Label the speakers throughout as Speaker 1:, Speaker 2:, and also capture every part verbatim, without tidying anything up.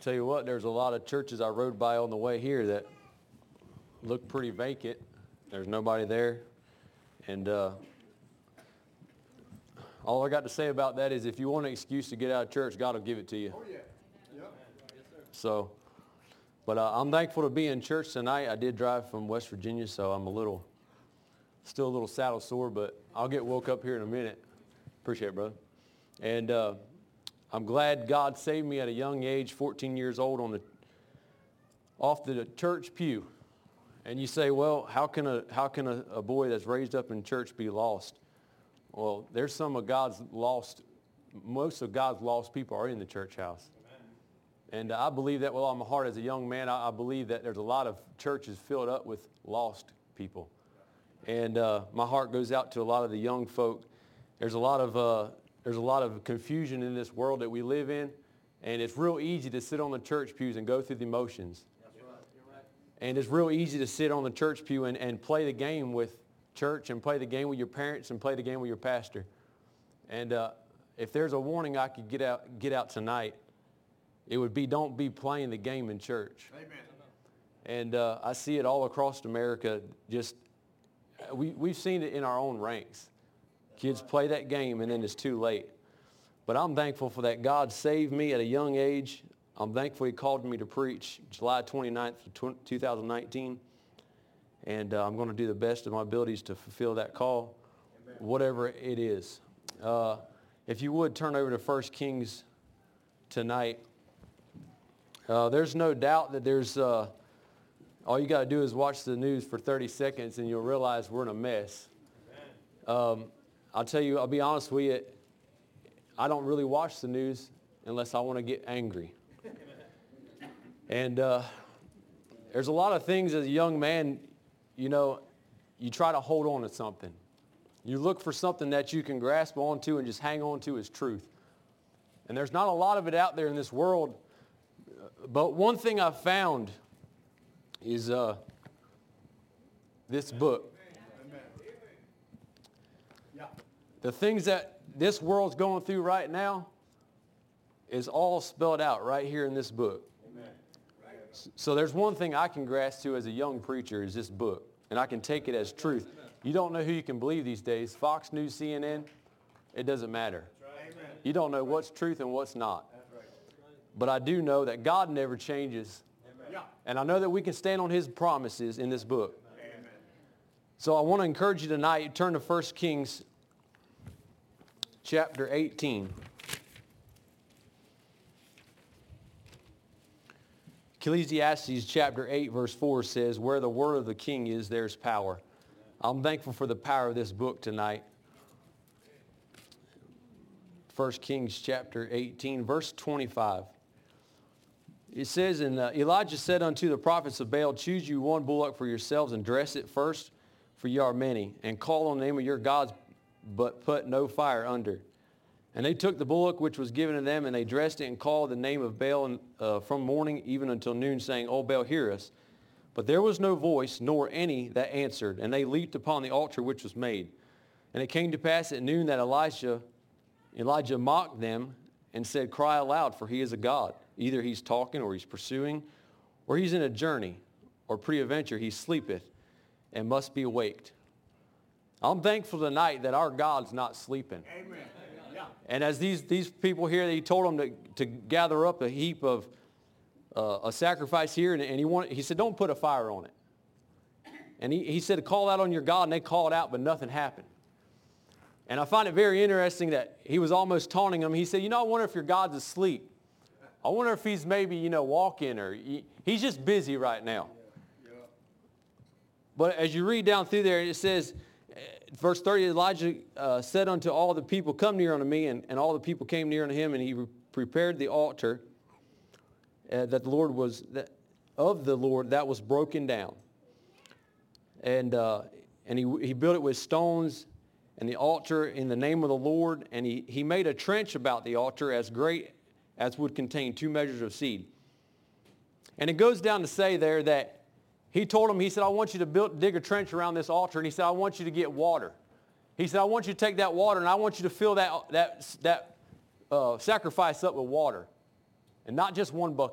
Speaker 1: Tell you what, there's a lot of churches I rode by on the way here that look pretty vacant. There's nobody there. And uh, all I got to say about that is if you want an excuse to get out of church, God will give it to you.
Speaker 2: Oh, yeah. Yep.
Speaker 1: So, but uh, I'm thankful to be in church tonight. I did drive from West Virginia, so I'm a little, still a little saddle sore, but I'll get woke up here in a minute. Appreciate it, brother. And uh, I'm glad God saved me at a young age, fourteen years old, on the off the church pew. And you say, well, how can a how can a, a boy that's raised up in church be lost? Well, there's some of God's lost, most of God's lost people are in the church house. Amen. And I believe that with all my heart as a young man. I, I believe that there's a lot of churches filled up with lost people. And uh, my heart goes out to a lot of the young folk. There's a lot of uh, there's a lot of confusion in this world that we live in, and it's real easy to sit on the church pews and go through the motions.
Speaker 2: That's right. You're right.
Speaker 1: And it's real easy to sit on the church pew and, and play the game with church and play the game with your parents and play the game with your pastor. And uh, if there's a warning I could get out get out tonight, it would be don't be playing the game in church.
Speaker 2: Amen.
Speaker 1: And uh, I see it all across America. Just we, we've seen it in our own ranks. Kids play that game and then it's too late. But I'm thankful for that. God saved me at a young age. I'm thankful he called me to preach July twenty-ninth, two thousand nineteen. And uh, I'm going to do the best of my abilities to fulfill that call, Amen. Whatever it is. Uh, if you would turn over to First Kings tonight. Uh, there's no doubt that there's, uh, all you got to do is watch the news for thirty seconds and you'll realize we're in a mess. Um, I'll tell you, I'll be honest with you, I don't really watch the news unless I want to get angry. And uh, there's a lot of things as a young man, you know, you try to hold on to something. You look for something that you can grasp onto and just hang on to as truth. And there's not a lot of it out there in this world. But one thing I've found is uh, this book. The things that this world's going through right now is all spelled out right here in this book. Amen. So there's one thing I can grasp to as a young preacher is this book, and I can take it as truth. You don't know who you can believe these days. Fox News, C N N, it doesn't matter. You don't know what's truth and what's not. But I do know that God never changes. And I know that we can stand on his promises in this book. So I want to encourage you tonight, turn to First Kings chapter eighteen. Ecclesiastes chapter eight verse four says, where the word of the king is, there's power. I'm thankful for the power of this book tonight. First Kings chapter eighteen verse twenty-five. It says, and uh, Elijah said unto the prophets of Baal, choose you one bullock for yourselves and dress it first, for ye are many, and call on the name of your gods, but put no fire under. And they took the bullock which was given to them, and they dressed it and called the name of Baal uh, from morning even until noon, saying, O Baal, hear us. But there was no voice, nor any that answered, and they leaped upon the altar which was made. And it came to pass at noon that Elisha, Elijah mocked them and said, cry aloud, for he is a god. Either he's talking, or he's pursuing, or he's in a journey, or peradventure he sleepeth and must be awaked. I'm thankful tonight that our God's not sleeping.
Speaker 2: Amen. Yeah.
Speaker 1: And as these, these people here, he told them to, to gather up a heap of uh, a sacrifice here, and, and he wanted, he said, don't put a fire on it. And he, he said, call out on your God, and they called out, but nothing happened. And I find it very interesting that he was almost taunting them. He said, you know, I wonder if your God's asleep. I wonder if he's maybe, you know, walking, or he, he's just busy right now.
Speaker 2: Yeah. Yeah.
Speaker 1: But as you read down through there, it says, verse thirty, Elijah uh, said unto all the people, come near unto me, and, and all the people came near unto him, and he re- prepared the altar uh, that the Lord was, that, of the Lord that was broken down. And uh, and he, he built it with stones, and the altar in the name of the Lord, and he, he made a trench about the altar as great as would contain two measures of seed. And it goes down to say there that he told him, he said, I want you to build, dig a trench around this altar, and he said, I want you to get water. He said, I want you to take that water, and I want you to fill that, that, that uh, sacrifice up with water. And not just one bucket.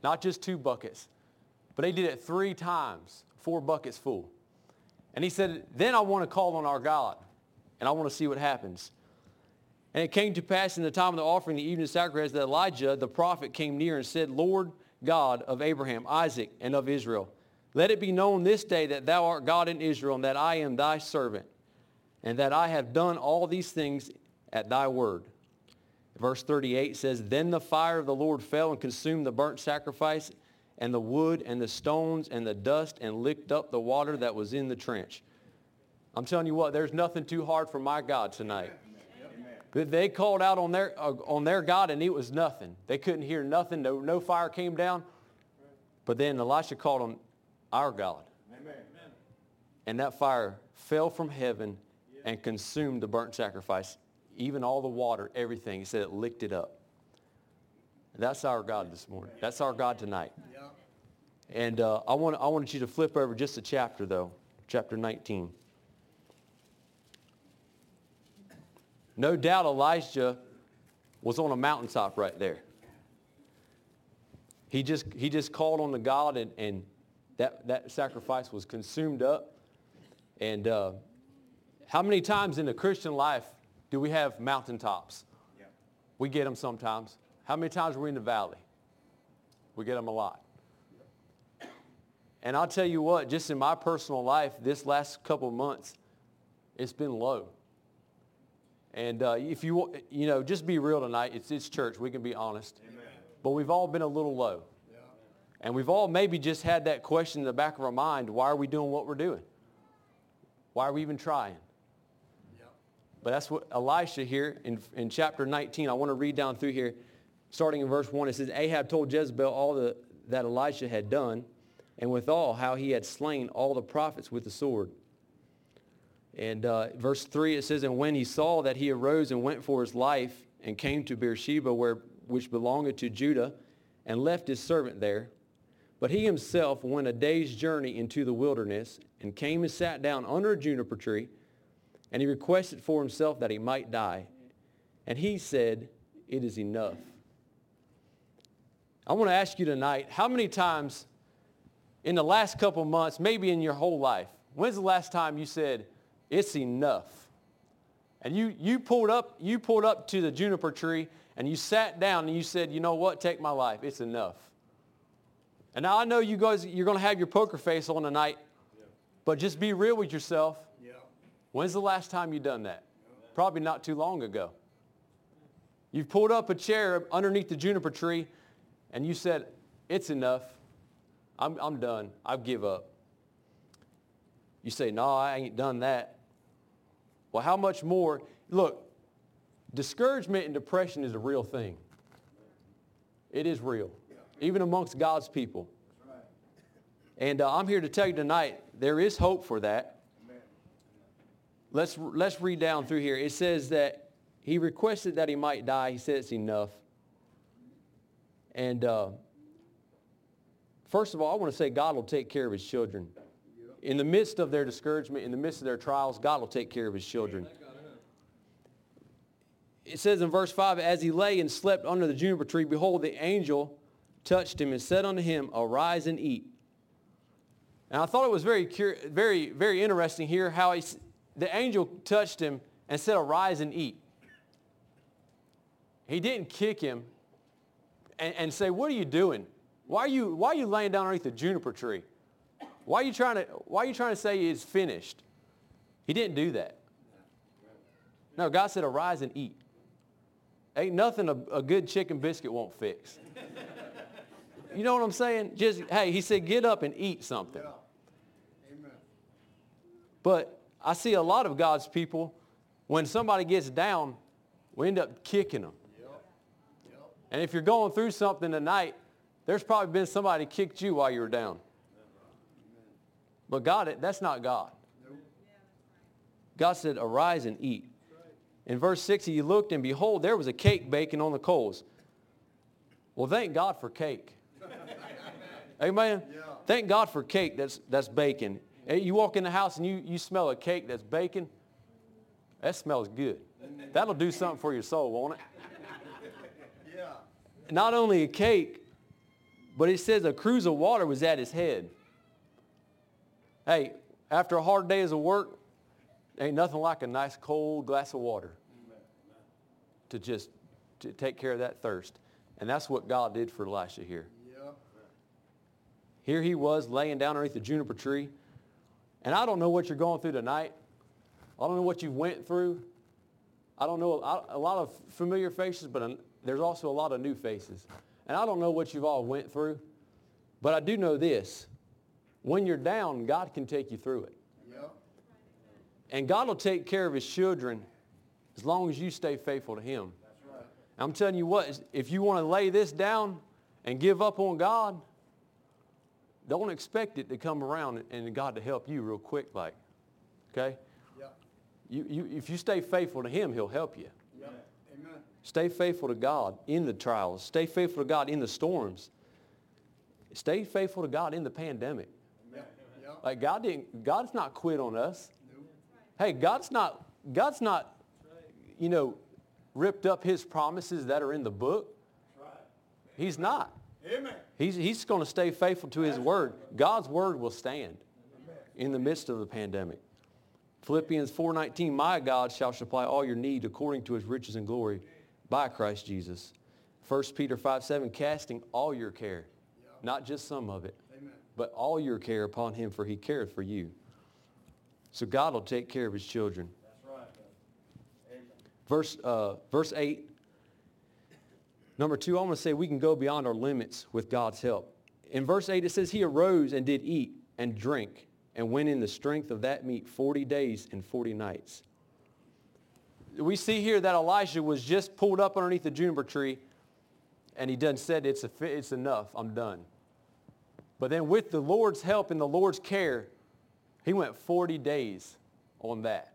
Speaker 1: Not just two buckets, but they did it three times, four buckets full. And he said, then I want to call on our God, and I want to see what happens. And it came to pass in the time of the offering, the evening sacrifice, that Elijah the prophet came near and said, Lord God of Abraham, Isaac, and of Israel, let it be known this day that thou art God in Israel, and that I am thy servant, and that I have done all these things at thy word. Verse thirty-eight says, then the fire of the Lord fell and consumed the burnt sacrifice and the wood and the stones and the dust and licked up the water that was in the trench. I'm telling you what, there's nothing too hard for my God tonight. Amen. They called out on their, uh, on their God and it was nothing. They couldn't hear nothing. No, no fire came down. But then Elisha called on our God. Amen. And that fire fell from heaven and consumed the burnt sacrifice. Even all the water, everything. He said it licked it up. That's our God this morning. That's our God tonight. And uh, I want I wanted you to flip over just a chapter, though. Chapter nineteen. No doubt Elijah was on a mountaintop right there. He just he just called on the God, and, and that, that sacrifice was consumed up. And uh, how many times in the Christian life do we have mountaintops? Yeah. We get them sometimes. How many times are we in the valley? We get them a lot. And I'll tell you what, just in my personal life, this last couple of months, it's been low. And uh, if you, you know, just be real tonight. It's it's church. We can be honest. Amen. But we've all been a little low. Yeah. And we've all maybe just had that question in the back of our mind, why are we doing what we're doing? Why are we even trying? Yeah. But that's what Elisha here in, in chapter nineteen, I want to read down through here, starting in verse one. It says, Ahab told Jezebel all the, that Elisha had done, and withal how he had slain all the prophets with the sword. And uh, verse three, it says, and when he saw that he arose and went for his life and came to Beersheba, where, which belonged to Judah, and left his servant there. But he himself went a day's journey into the wilderness and came and sat down under a juniper tree, and he requested for himself that he might die. And he said, it is enough. I want to ask you tonight, how many times in the last couple of months, maybe in your whole life, when's the last time you said, it's enough? And you, you pulled up, you pulled up to the juniper tree and you sat down and you said, you know what, take my life, it's enough. And now I know you guys, you're going to have your poker face on tonight, yeah. But just be real with yourself. Yeah. When's the last time you done that? Yeah. Probably not too long ago. You've pulled up a chair underneath the juniper tree and you said, it's enough. I'm, I'm done. I give up. You say, no, I ain't done that. Well, how much more? Look, discouragement and depression is a real thing. It is real, even amongst God's people. And uh, I'm here to tell you tonight, there is hope for that. Let's, let's read down through here. It says that he requested that he might die. He said it's enough. And uh, first of all, I want to say God will take care of his children. In the midst of their discouragement, in the midst of their trials, God will take care of his children. It says in verse five, as he lay and slept under the juniper tree, behold, the angel touched him and said unto him, arise and eat. And I thought it was very, very, very interesting here how he, the angel touched him and said, arise and eat. He didn't kick him and, and say, what are you doing? Why are you, why are you laying down underneath the juniper tree? Why are you trying to, why are you trying to say it's finished? He didn't do that. No, God said, arise and eat. Ain't nothing a, a good chicken biscuit won't fix. You know what I'm saying? Just, hey, he said, get up and eat something. Yeah. Amen. But I see a lot of God's people, when somebody gets down, we end up kicking them. Yep. Yep. And if you're going through something tonight, there's probably been somebody kicked you while you were down. But God, that's not God. God said, arise and eat. In verse six, he looked, and behold, there was a cake baking on the coals. Well, thank God for cake. Amen? Yeah. Thank God for cake that's, that's baking. You walk in the house and you, you smell a cake that's baking. That smells good. That'll do something for your soul, won't it? Yeah. Not only a cake, But it says a cruse of water was at his head. Hey, after a hard day of work, ain't nothing like a nice cold glass of water to just to take care of that thirst. And that's what God did for Elisha here.
Speaker 2: Yep.
Speaker 1: Here he was laying down underneath the juniper tree. And I don't know what you're going through tonight. I don't know what you went through. I don't know a lot of familiar faces, but there's also a lot of new faces. And I don't know what you've all went through. But I do know this. When you're down, God can take you through it.
Speaker 2: Yep.
Speaker 1: And God will take care of his children as long as you stay faithful to him.
Speaker 2: That's right.
Speaker 1: I'm telling you what, if you want to lay this down and give up on God, don't expect it to come around and God to help you real quick like. Okay?
Speaker 2: Yep.
Speaker 1: You, you, if you stay faithful to him, he'll help you.
Speaker 2: Yep. Amen.
Speaker 1: Stay faithful to God in the trials. Stay faithful to God in the storms. Stay faithful to God in the pandemic.
Speaker 2: Yep. Yep.
Speaker 1: Like God didn't, God's not quit on us.
Speaker 2: Nope.
Speaker 1: Hey, God's not, God's not, you know, ripped up his promises that are in the book. He's not.
Speaker 2: Amen.
Speaker 1: He's, he's going to stay faithful to his word. God's word will stand in the midst of the pandemic. Philippians four nineteen, my God shall supply all your need according to his riches and glory by Christ Jesus. First Peter five seven, casting all your care, not just some of it,
Speaker 2: Amen.
Speaker 1: but all your care upon him, for he careth for you. So God will take care of his children.
Speaker 2: That's right. Amen.
Speaker 1: Verse, uh, verse eight. Number two, I want to say we can go beyond our limits with God's help. In verse eight, it says, he arose and did eat and drink and went in the strength of that meat forty days and forty nights. We see here that Elisha was just pulled up underneath the juniper tree, and he done said, it's, a, it's enough, I'm done. But then with the Lord's help and the Lord's care, he went forty days on that.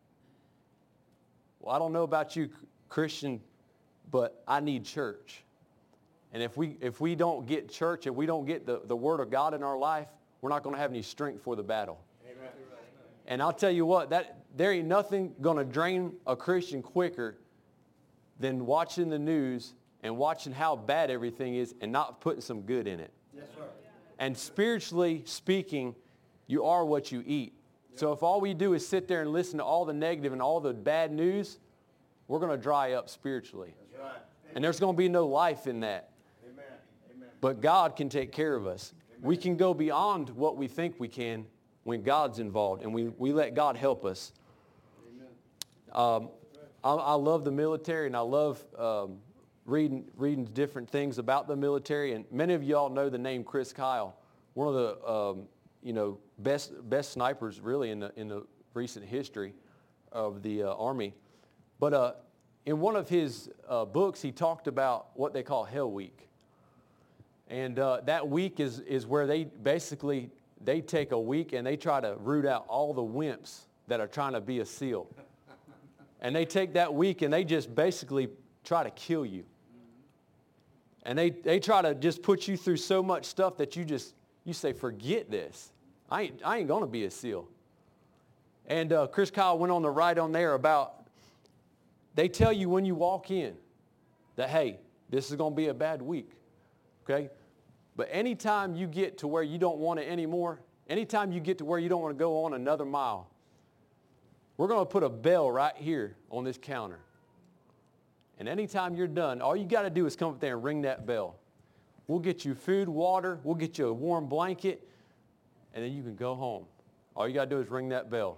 Speaker 1: Well, I don't know about you, Christian, but I need church. And if we if we don't get church, if we don't get the, the Word of God in our life, we're not going to have any strength for the battle.
Speaker 2: Amen.
Speaker 1: And I'll tell you what, that there ain't nothing going to drain a Christian quicker than watching the news and watching how bad everything is and not putting some good in it.
Speaker 2: Yes, sir.
Speaker 1: And spiritually speaking, you are what you eat. So if all we do is sit there and listen to all the negative and all the bad news, we're going to dry up spiritually.
Speaker 2: That's right.
Speaker 1: And there's going to be no life in that.
Speaker 2: Amen. Amen.
Speaker 1: But God can take care of us. We can go beyond what we think we can when God's involved, and we, we let God help us.
Speaker 2: Amen.
Speaker 1: Um, I, I love the military, and I love um, reading, reading different things about the military. And many of y'all know the name Chris Kyle, one of the um, you know best best snipers really in the in the recent history of the uh, Army. But uh, in one of his uh, books, he talked about what they call Hell Week. And uh, that week is, is where they basically, they take a week and they try to root out all the wimps that are trying to be a SEAL. And they take that week and they just basically try to kill you. And they, they try to just put you through so much stuff that you just, you say, forget this. I ain't, I ain't going to be a SEAL. And uh, Chris Kyle went on to write on there about, they tell you when you walk in that, hey, this is going to be a bad week. Okay? But anytime you get to where you don't want it anymore, anytime you get to where you don't want to go on another mile, we're going to put a bell right here on this counter. And anytime you're done, all you got to do is come up there and ring that bell. We'll get you food, water, we'll get you a warm blanket, and then you can go home. All you got to do is ring that bell.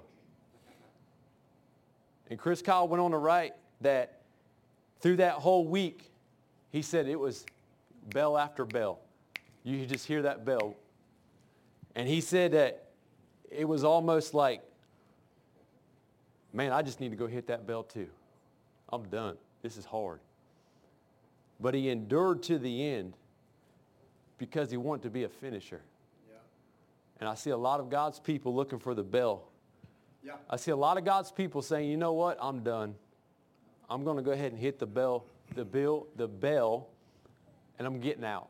Speaker 1: And Chris Kyle went on to write that through that whole week, he said it was bell after bell. You could just hear that bell. And he said that it was almost like, man, I just need to go hit that bell too. I'm done. This is hard. But he endured to the end because he wanted to be a finisher.
Speaker 2: Yeah.
Speaker 1: And I see a lot of God's people looking for the bell.
Speaker 2: Yeah.
Speaker 1: I see a lot of God's people saying, you know what, I'm done. I'm going to go ahead and hit the bell, the bill, the bell, and I'm getting out.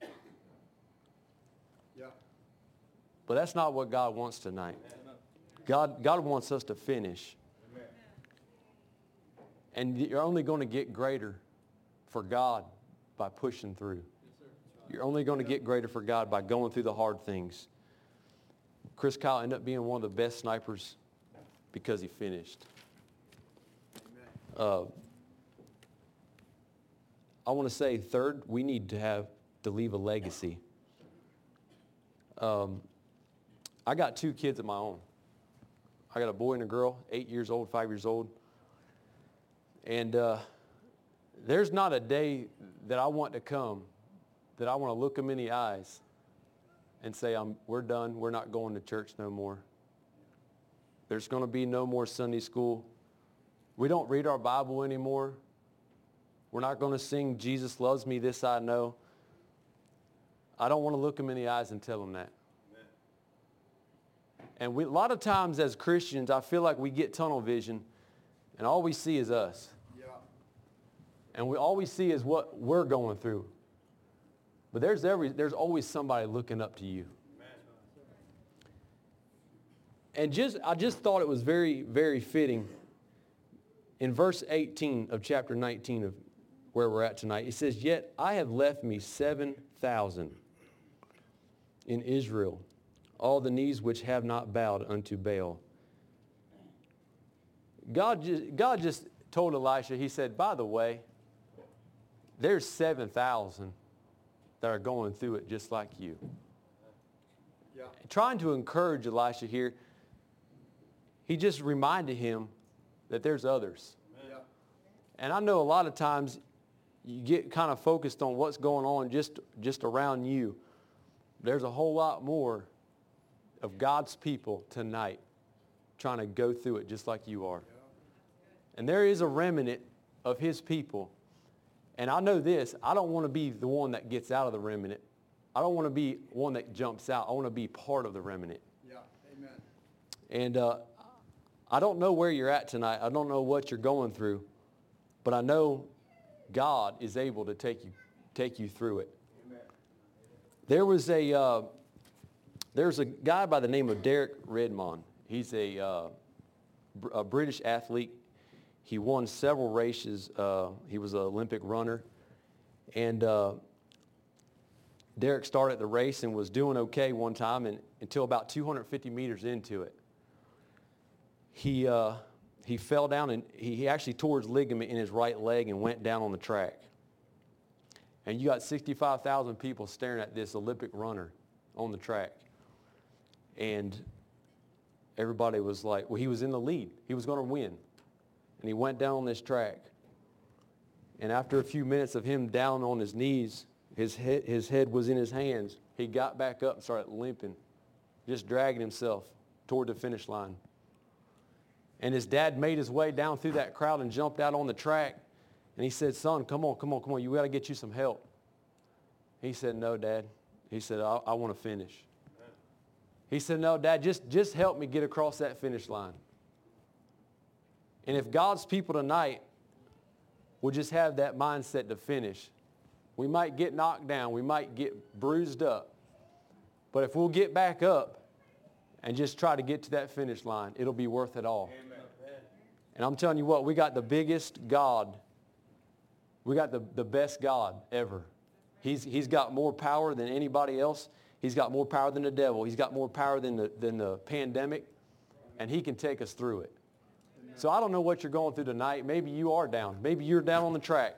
Speaker 2: Yeah.
Speaker 1: But that's not what God wants tonight. God, God wants us to finish.
Speaker 2: Amen.
Speaker 1: And you're only going to get greater for God by pushing through. You're only going to get greater for God by going through the hard things. Chris Kyle ended up being one of the best snipers because he finished. Uh, I want to say, third, we need to have to leave a legacy. Um, I got two kids of my own. I got a boy and a girl, eight years old, five years old. And uh, there's not a day that I want to come that I want to look them in the eyes and say, I'm, we're done, we're not going to church no more. There's going to be no more Sunday school. We don't read our Bible anymore. We're not going to sing, Jesus loves me, this I know. I don't want to look them in the eyes and tell them that. Amen. And we, a lot of times as Christians, I feel like we get tunnel vision, and all we see is us. Yeah. And we all we see is what we're going through. But there's every there's always somebody looking up to you. Amen. And just I just thought it was very, very fitting. In verse eighteen of chapter nineteen of where we're at tonight, it says, "Yet I have left me seven thousand in Israel, all the knees which have not bowed unto Baal." God just, God just told Elisha, he said, by the way, there's seven thousand that are going through it just like you. Yeah. Trying to encourage Elisha here, he just reminded him that there's others. Yeah. And I know a lot of times you get kind of focused on what's going on just, just around you. There's a whole lot more of God's people tonight trying to go through it just like you are. And there is a remnant of his people. And I know this, I don't want to be the one that gets out of the remnant. I don't want to be one that jumps out. I want to be part of the remnant.
Speaker 2: Yeah, amen.
Speaker 1: And uh, I don't know where you're at tonight. I don't know what you're going through. But I know God is able to take you, take you through it. Amen. There was a, uh, there's a guy by the name of Derek Redmond. He's a, uh, a British athlete. He won several races. Uh, he was an Olympic runner. And uh, Derek started the race and was doing okay one time and, until about two hundred fifty meters into it. He, uh, he fell down and he, he actually tore his ligament in his right leg and went down on the track. And you got sixty-five thousand people staring at this Olympic runner on the track. And everybody was like, well, he was in the lead. He was going to win. And he went down on this track. And after a few minutes of him down on his knees, his head, his head was in his hands. He got back up and started limping, just dragging himself toward the finish line. And his dad made his way down through that crowd and jumped out on the track. And he said, son, come on, come on, come on. You got to get you some help. He said, no, Dad. He said, I, I want to finish. He said, no, Dad, just, just help me get across that finish line. And if God's people tonight will just have that mindset to finish, we might get knocked down. We might get bruised up. But if we'll get back up and just try to get to that finish line, it'll be worth it all. Amen. And I'm telling you what, we got the biggest God. We got the, the best God ever. He's, he's got more power than anybody else. He's got more power than the devil. He's got more power than the, than the pandemic. And he can take us through it. So I don't know what you're going through tonight. Maybe you are down. Maybe you're down on the track.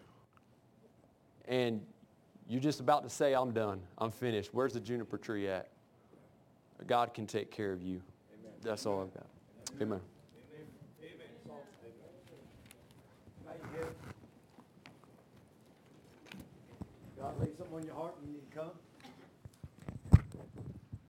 Speaker 1: And you're just about to say, I'm done. I'm finished. Where's the juniper tree at? God can take care of you. Amen. That's all I've got. Amen. Amen.
Speaker 2: God laid something on your heart and you need to come.